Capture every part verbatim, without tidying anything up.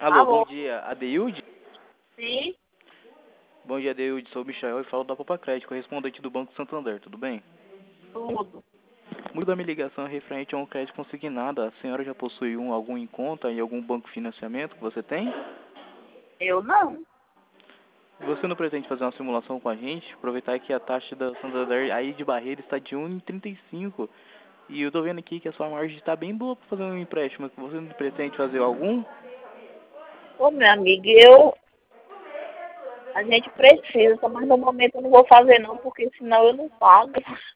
Alô, bom Alô? dia, Adeilde? Sim, Bom dia, Adeilde, sou o Michael e falo da Popa Crédito, correspondente do Banco Santander, tudo bem? tudo. Muda a minha ligação é referente a um crédito consignado. A senhora já possui um, algum em conta em algum banco de financiamento que você tem? Eu não. Você não pretende fazer uma simulação com a gente? Aproveitar que a taxa da Santander aí de barreira está de um vírgula trinta e cinco. E eu tô vendo aqui que a sua margem está bem boa para fazer um empréstimo. Você não pretende fazer algum? Ô, meu amigo, eu... A gente precisa, mas no momento eu não vou fazer não, porque senão eu não pago.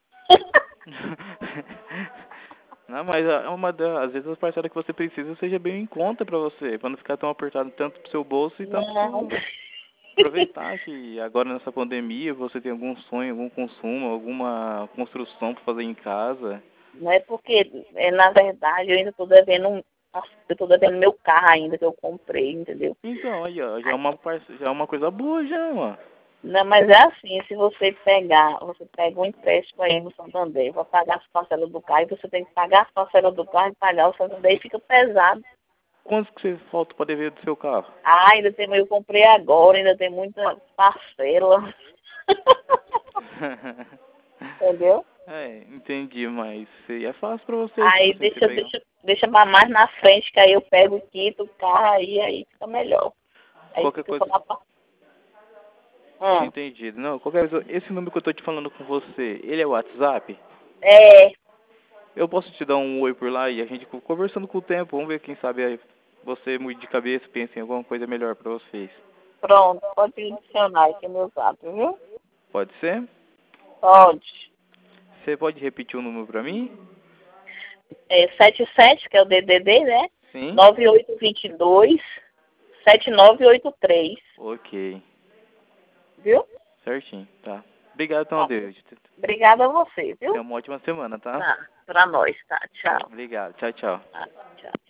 Não, mas é uma das, às vezes as parcelas que você precisa seja bem em conta pra você, pra não ficar tão apertado tanto pro seu bolso e tanto Não. pro... Aproveitar que agora nessa pandemia você tem algum sonho, algum consumo, alguma construção pra fazer em casa. Não é porque, é, na verdade, eu ainda estou devendo um... Eu tô devendo meu carro ainda que eu comprei, entendeu? Então, aí ó, já é Aí, uma, parce- já é uma coisa boa já, ó. não, mas é assim, se você pegar, você pega um empréstimo aí no Santander, vai pagar as parcelas do carro, e você tem que pagar as parcelas do carro e pagar o Santander e fica pesado. Quanto que você falta pra dever do seu carro? Ah, ainda tem, eu comprei agora, ainda tem muita parcela. Entendeu? É, entendi, mas é fácil pra você, tipo Aí assim, você deixa, pegar. deixa, deixa pra mais na frente, que aí eu pego o quito, o carro, aí, aí fica melhor. Aí Qualquer fica só coisa. na parte. Tinha Hum. entendido. Não, qualquer coisa. Esse número que eu tô te falando com você, ele é o WhatsApp? É, Eu posso te dar um oi por lá e a gente co- conversando com o tempo, vamos ver quem sabe aí você mude de cabeça, pensa em alguma coisa melhor pra vocês. pronto, pode adicionar aqui no meu zap, viu? Pode ser? Pode. Você pode repetir o número pra mim? É sete sete, que é o D D D, né? Sim? nove oito dois dois, sete nove oito três, Ok. viu? Certinho, tá. Obrigado, então, Tá. Deus. Obrigada a você, Tenha viu? uma ótima semana, tá? Tá, pra nós, tá? Tchau. Obrigado. Tchau, tchau. Tá, tchau.